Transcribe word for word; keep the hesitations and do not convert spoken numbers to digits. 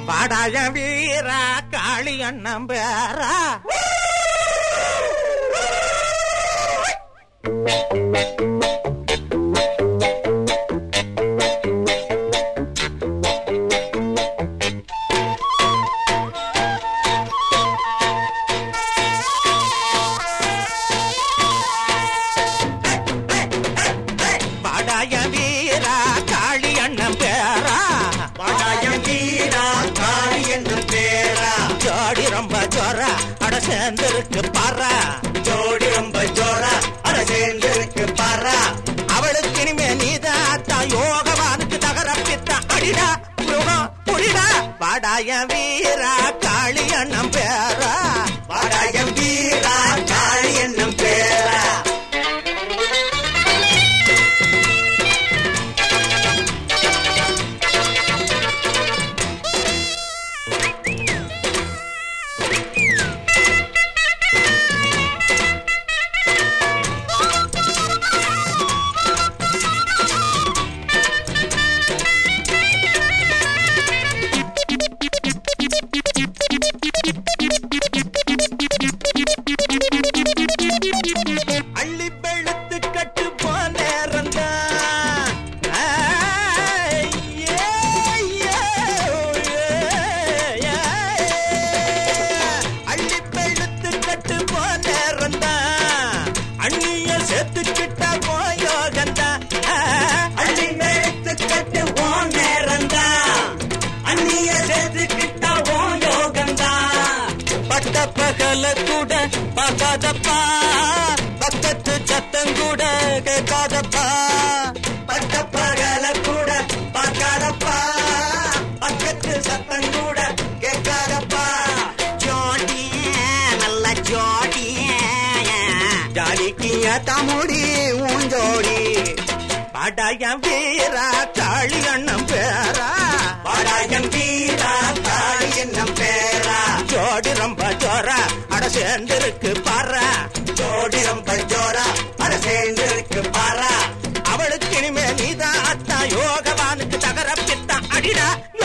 பாடாய வீரா காளி அண்ணம் பேரா பாடாய வீரா காளி அண்ணம் பேரா பாடாய வீரா காளி அண்ணம் பேரா ஜோடி ரொம்ப ஜோரா அட சேர்ந்திருக்கு பாரா ஜோடி ரொம்ப ஜோரா அட சேர்ந்திருக்கு பாரா அவளுக்கு இனிமே நீதாத்தா யோகவானுக்கு தகரப்பித்தா அடிடா யோகம் புரிடா பாடாய வீரா காளி அண்ணம் பேரா பாடாய வீரா காளி அண்ணம் பேரா அள்ளி வெளுத்து கட்டு போனேறந்தா அள்ளி வெளுத்து கட்டு போனேறந்தா அண்ணிய சேர்த்துக்கிட்டா போயோகந்தா அள்ளி வெளுத்து கட்டு போனேறந்தா அண்ணிய சேர்த்துக்கிட்டா போயோகந்தா பட்ட பகல கூட பார்க்காதப்பா பக்கத்து சத்தம் கூட கேட்காதப்பா பட்ட பகல கூட பார்க்காதப்பா பக்கத்து சத்தம் கூட கேட்காதப்பா ஜோடிய நல்ல ஜோடிய ஜாலிக்கிய தமுடி ஊஞ்சோடி பாடாய வீரா காளி அண்ணம் பேரா பாடாயம் வீரா காளி அண்ணம் பேரா ஜோடி ரொம்ப ஜோரா அட சேர்ந்திருக்கு பாரா ஜோடி ரொம்ப ஜோரா அட சேர்ந்திருக்கு பாரா அவளுக்கு இனிமே நீதான் அத்தா யோகவானுக்கு தகரப்பித்தா அடிடா